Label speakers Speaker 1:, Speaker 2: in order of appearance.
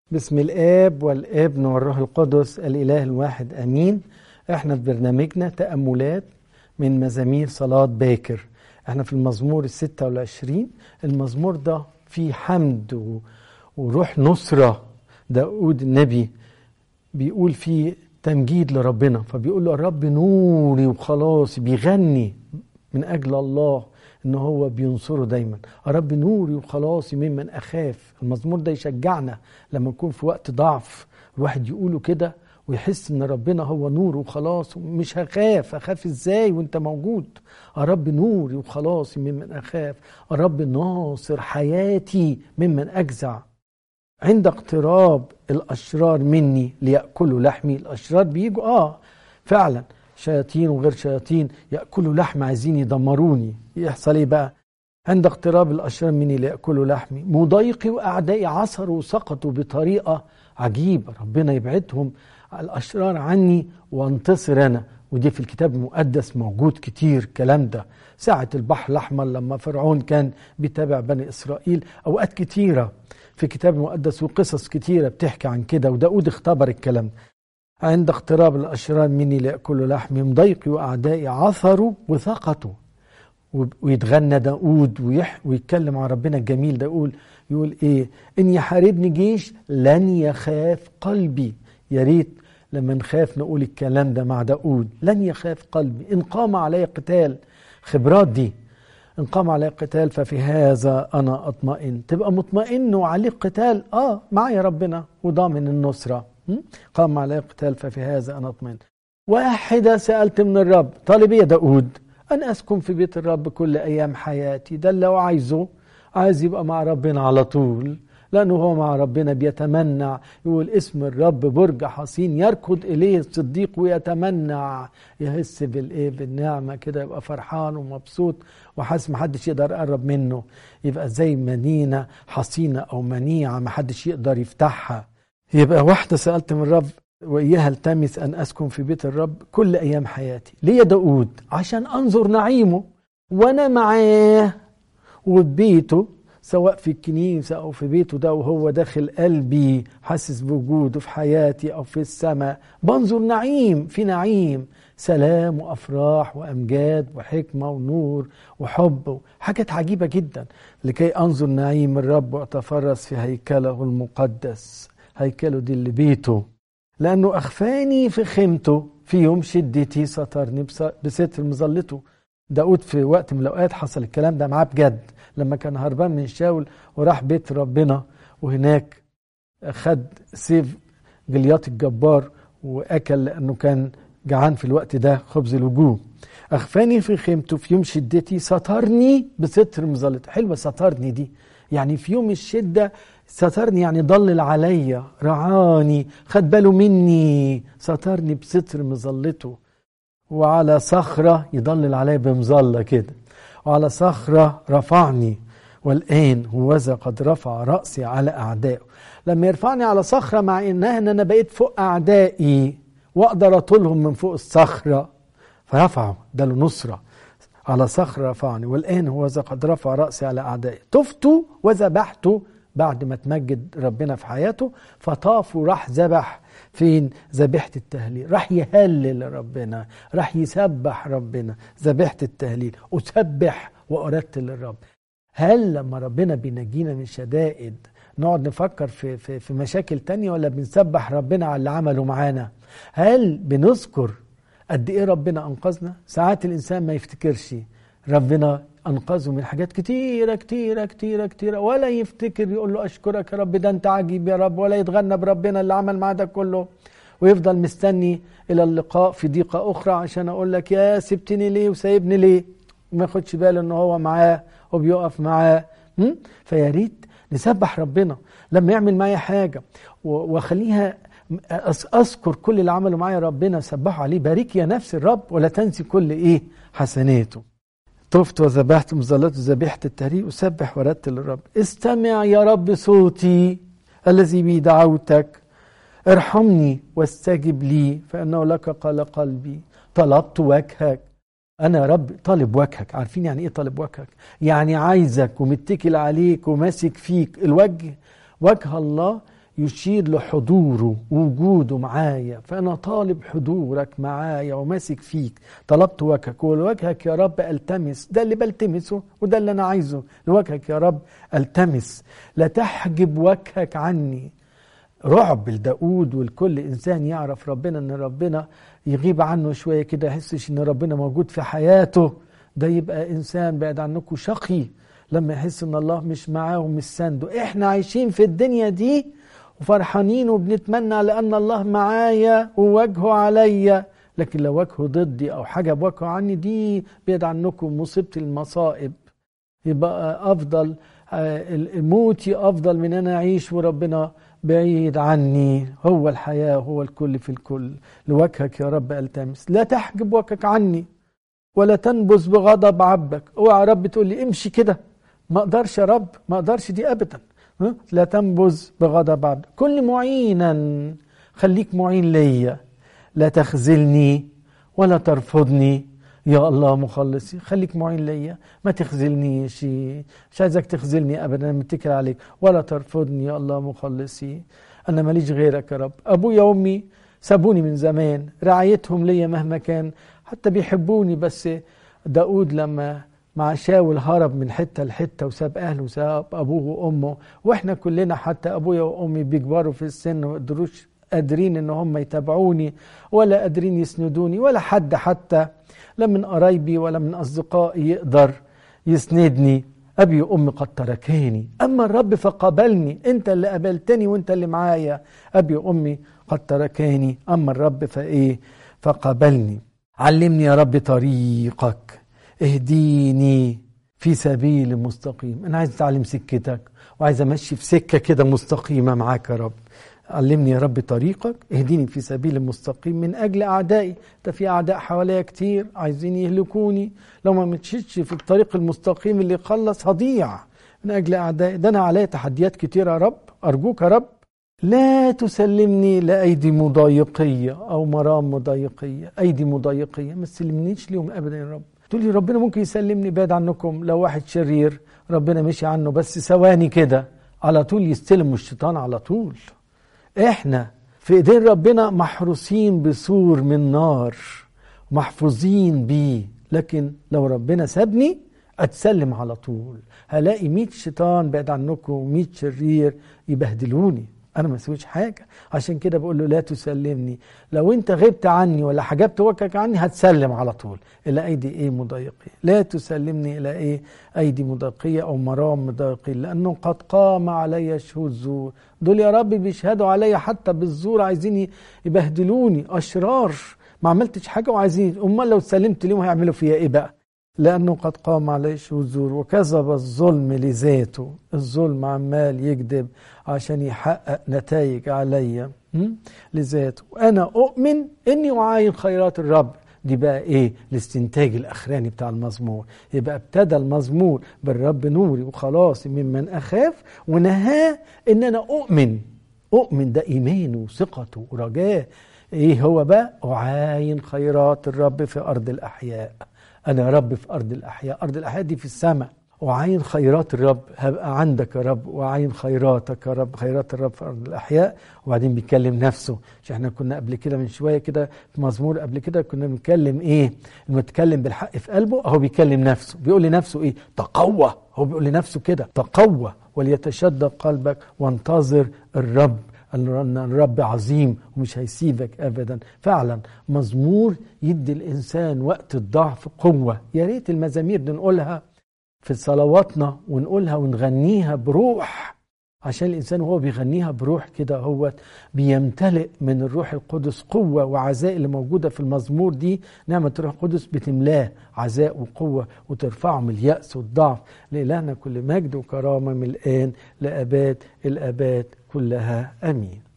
Speaker 1: بسم الآب والابن والروح القدس الإله الواحد أمين. احنا في برنامجنا تأملات من مزامير صلاة باكر. احنا في المزمور 26. المزمور ده فيه حمد وروح نصرة. داود النبي بيقول فيه تمجيد لربنا، فبيقول له الرب نوري وخلاصي، بيغني من أجل الله إن هو بينصره دايما. الرب نوري وخلاصي ممن أخاف. المزمور ده يشجعنا لما نكون في وقت ضعف، الواحد يقوله كده ويحس إن ربنا هو نور وخلاص، مش أخاف إزاي وإنت موجود. الرب نوري وخلاصي ممن أخاف، الرب ناصر حياتي ممن أجزع. عند اقتراب الأشرار مني ليأكلوا لحمي. الأشرار بيجوا فعلا شياطين وغير شياطين يأكلوا لحم، عايزين يدمروني. يحصل ايه بقى؟ عند اقتراب الأشرار مني ليأكلوا لحمي، مضايقي وأعدائي عثروا وسقطوا بطريقة عجيبة. ربنا يبعدهم الأشرار عني وانتصر أنا. ودي في الكتاب المقدس موجود كتير الكلام ده. ساعة البحر الأحمر لما فرعون كان بيتابع بني إسرائيل، أوقات كتيرة في الكتاب المقدس وقصص كتيرة بتحكي عن كده، وداود اختبر الكلام. عند اقتراب الأشرار مني ليأكلوا لحمي، مضايقي وأعدائي عثروا وسقطوا. ويتغنى داود ويتكلم عن ربنا الجميل ده، يقول ايه؟ إن يحاربني جيش لن يخاف قلبي. يا ريت لما نخاف نقول الكلام ده مع داود، لن يخاف قلبي. إن قام علي قتال، خبرات دي، إن قام علي قتال ففي هذا أنا أطمئن. تبقى مطمئن وعليك قتال، معي ربنا وضامن النصرة. قام علي قتال ففي هذا أنا أطمئن. واحدة سألت من الرب، طالب يا داود أن أسكن في بيت الرب كل أيام حياتي. ده لو عايز يبقى مع ربنا على طول، لأنه هو مع ربنا بيتمنع. يقول اسم الرب برج حصين يركض إليه الصديق ويتمنع، يحس بالنعمة كده، يبقى فرحان ومبسوط وحاسس محدش يقدر يقرب منه. يبقى زي مدينة حصينة أو منيعة محدش يقدر يفتحها. يبقى واحدة سألت من الرب وإياها التمس أن أسكن في بيت الرب كل أيام حياتي. ليه يا داود؟ عشان أنظر نعيمه وأنا معاه وبيته، سواء في الكنيسة أو في بيته ده، وهو داخل قلبي حاسس بوجوده في حياتي أو في السماء. بنظر نعيم، في نعيم، سلام وأفراح وأمجاد وحكمة ونور وحب، حاجات عجيبة جدا. لكي أنظر نعيم الرب وأتفرس في هيكله المقدس. هيكله دي اللي بيته، لأنه أخفاني في خيمته، في يوم شدتي سترني بستر مظلته. داود في وقت من الأوقات حصل الكلام ده معاه بجد، لما كان هربان من شاول وراح بيت ربنا، وهناك خد سيف جليات الجبار وأكل، لأنه كان جعان في الوقت ده خبز الوجوه. أخفاني في خيمته في يوم شدتي سترني بستر مظلته. حلوة سترني دي، يعني في يوم الشدة سترني، يعني ضلل عليا، رعاني، خد باله مني، سترني بستر مظلته. وعلى صخرة يضلل عليا بمظلة كده، وعلى صخرة رفعني، والآن هوذا قد رفع رأسي على أعدائه. لما يرفعني على صخرة، مع إنها إن أنا بقيت فوق أعدائي وأقدر أطولهم من فوق الصخرة، فرفعه، ده له نصرة. على صخرة رفعني، والآن هوذا قد رفع رأسي على أعدائي. طفت وذبحت. بعد ما تمجد ربنا في حياته فطاف وراح ذبح. فين؟ ذبيحة التهليل. راح يهلل ربنا، راح يسبح ربنا. ذبيحة التهليل، أسبح وأرتل للرب. هل لما ربنا بينجينا من شدائد نقعد نفكر في مشاكل تانية، ولا بنسبح ربنا على اللي عمله معانا؟ هل بنذكر قد ايه ربنا أنقذنا؟ ساعات الإنسان ما يفتكرش ربنا أنقذه من حاجات كتيرة كتيرة كتيرة كتيرة، ولا يفتكر يقول له أشكرك يا رب، ده أنت عجيب يا رب، ولا يتغنى بربنا اللي عمل معاه ده كله، ويفضل مستني إلى اللقاء في ضيقة أخرى عشان أقول لك يا سبتني ليه وسايبني ليه، وما ياخدش باله إنه هو معاه وبيقف معاه. فيا ريت نسبح ربنا لما يعمل معايا حاجة، وخليها أذكر كل اللي عمله معايا ربنا، سبحوا عليه. بارك يا نفس الرب ولا تنسي كل حسناته. طفت وذبحت مظلته ذبيحة التهليل، أسبح ورتل للرب. استمع يا رب صوتي الذي بي دعوتك، ارحمني واستجب لي، فإنه لك قال قلبي. طلبت وجهك. أنا يا رب طالب وجهك. عارفين يعني إيه طالب وجهك؟ يعني عايزك ومتكل عليك وماسك فيك. الوجه، وجه الله يشير لحضوره ووجوده معايا. فأنا طالب حضورك معايا وماسك فيك، طلبت وجهك، ولوجهك يا رب ألتمس. ده اللي بلتمسه وده اللي أنا عايزه، لوجهك يا رب ألتمس. لا تحجب وجهك عني. رعب لداود والكل إنسان يعرف ربنا، إن ربنا يغيب عنه شوية كده، يحسش إن ربنا موجود في حياته. ده يبقى إنسان بعد عنكم شقي لما يحس إن الله مش معاه ومش سانده. إحنا عايشين في الدنيا دي وفرحانين وبنتمنى لأن الله معايا ووجهه عليا، لكن لو وجهه ضدي أو حاجة بوجهه عني، دي بعد عنكم مصيبة المصائب. يبقى أفضل موتي أفضل من أنا أعيش وربنا بعيد عني. هو الحياة، هو الكل في الكل. لوجهك يا رب ألتمس. لا تحجب وجهك عني ولا تنبذ بغضب عبدك. اوعى يا رب تقول لي امشي كده، ما اقدرش يا رب، ما اقدرش دي ابدا. لا تنبذ بغضب عبدك. كن معينا، خليك معين ليا. لا تخذلني ولا ترفضني يا الله مخلصي. خليك معين ليا، ما تخذلنيش، مش عايزك تخذلني ابدا، انا متكل عليك. ولا ترفضني يا الله مخلصي. انا ماليش غيرك يا رب. ابويا وامي سابوني من زمان، رعايتهم ليا مهما كان، حتى بيحبوني. بس داود لما مع شاول هرب من حتة لحتة وساب أهله وساب أبوه وأمه، وإحنا كلنا حتى أبويا وأمي بيكبروا في السن وقدروش قادرين إن هم يتابعوني ولا قادرين يسندوني، ولا حد حتى لا من قرايبي ولا من أصدقائي يقدر يسندني. أبي وأمي قد تركاني، أما الرب فقبلني. أنت اللي قبلتني وأنت اللي معايا. أبي وأمي قد تركاني، أما الرب فقبلني. علمني يا رب طريقك، اهديني في سبيل مستقيم. أنا عايز أتعلم سكتك وعايز أمشي في سكة كده مستقيمة معاك يا رب. علمني يا رب طريقك، اهديني في سبيل مستقيم من أجل أعدائي. ده في أعداء حواليا كتير عايزين يهلكوني. لو ما مشيتش في الطريق المستقيم اللي يخلص هضيع من أجل أعدائي. ده أنا عليا تحديات كتير يا رب. أرجوك يا رب لا تسلمني لأيدي مضايقية أو مرام مضايقية. أيدي مضايقية ما تسلمنيش ليهم أبدا يا رب. تقول لي ربنا ممكن يسلمني بعد عنكم. لو واحد شرير ربنا مشي عنه بس ثواني كده، على طول يستلم الشيطان على طول. احنا في ايدين ربنا محروسين بسور من نار، محفوظين بيه. لكن لو ربنا سابني اتسلم على طول. هلاقي 100 شيطان بعد عنكم، 100 شرير يبهدلوني، انا ما سويش حاجه. عشان كده بقول له لا تسلمني. لو انت غبت عني ولا حجبت وجهك عني هتسلم على طول الى ايدي ايه مضايقيه. لا تسلمني الى ايه ايدي مضايقيه او مرام مضايقيه، لانه قد قام علي شهود زور. دول يا رب بيشهدوا عليا حتى بالزور، عايزين يبهدلوني. اشرار ما عملتش حاجه وعايزين. امال لو سلمت ليهم هيعملوا فيا ايه بقى؟ لأنه قد قام عليه شهود زور وكذب الظلم لذاته. الظلم عمال يكذب عشان يحقق نتائج عليا لذاته. وأنا أؤمن إني أعاين خيرات الرب. دي بقى إيه؟ الاستنتاج الأخراني بتاع المزمور. يبقى ابتدى المزمور بالرب نوري وخلاص ممن أخاف، ونهاه إن أنا أؤمن. ده إيمانه وثقته ورجاه. إيه هو بقى؟ أعاين خيرات الرب في أرض الأحياء. أنا يا رب في أرض الأحياء. أرض الأحياء دي في السماء. وعين خيرات الرب، هبقى عندك يا رب. وعين خيراتك يا رب، خيرات الرب في أرض الأحياء. وبعدين بيتكلم نفسه. مش احنا كنا قبل كده من شوية كده في مزمور قبل كده كنا بنتكلم ايه؟ المتكلم بالحق في قلبه. اهو بيكلم نفسه، بيقول لنفسه ايه؟ تقوى. هو بيقول لنفسه كده تقوى وليتشدد قلبك وانتظر الرب. أن الرب عظيم ومش هيسيبك أبدا. فعلا مزمور يدي الإنسان وقت الضعف قوة. يا ريت المزامير نقولها في صلواتنا ونقولها ونغنيها بروح، عشان الإنسان وهو بيغنيها بروح كده هو بيمتلئ من الروح القدس قوة وعزاء. اللي موجودة في المزمور دي نعمة الروح القدس بتملاه عزاء وقوة وترفعه من اليأس والضعف. لإلهنا كل مجد وكرامة من الآن لأباد الآباد كلها. أمين.